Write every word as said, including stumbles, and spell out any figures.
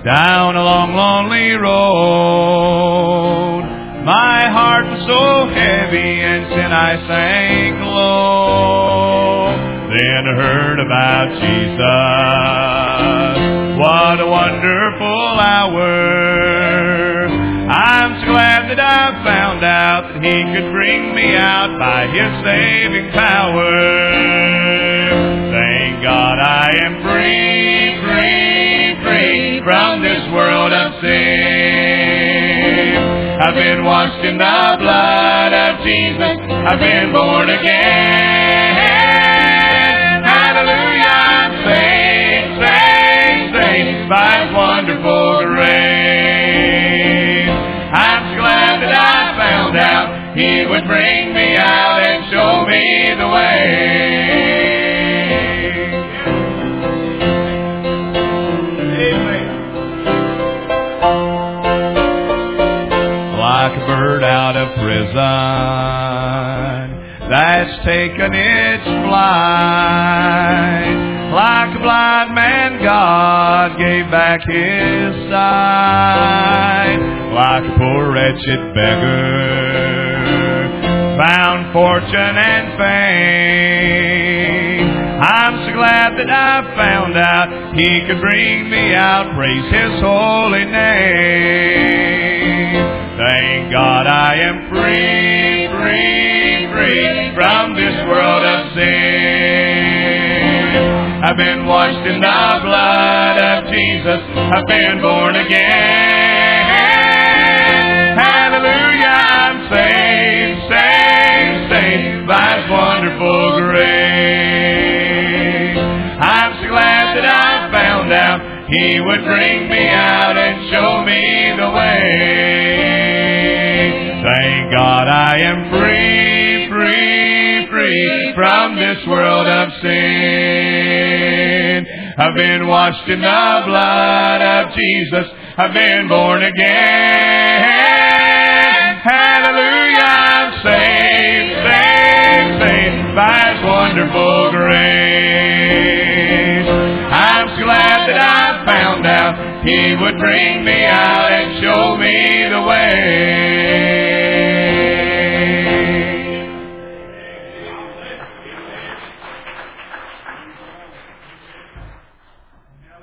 down a long, lonely road. My heart was so heavy, and sin I sank low. Then I heard about Jesus. What a wonderful hour. I'm so glad that I found out that He could bring me out by His saving power. Thank God I am free, free, free from this world of sin. I've been washed in the blood of Jesus. I've been born again. Hallelujah, I'm saved, saved, saved by His wonderful grace. I'm so glad that I found out He would bring me out and show me the way. Like a bird out of prison that's taken its flight, like a blind man God gave back His sight, like a poor wretched beggar found fortune and fame. I'm so glad that I found out He could bring me out. Praise His holy name. Thank God I am free, free, free from this world of sin. I've been washed in the blood of Jesus. I've been born again. Hallelujah, I'm saved, saved, saved by His wonderful grace. I'm so glad that I found out He would bring me out and show me the way. Thank God I am free, free, free from this world of sin. I've been washed in the blood of Jesus. I've been born again. Hallelujah, I'm saved, saved, saved by His wonderful grace. I'm so glad that I found out He would bring me out and show me the way.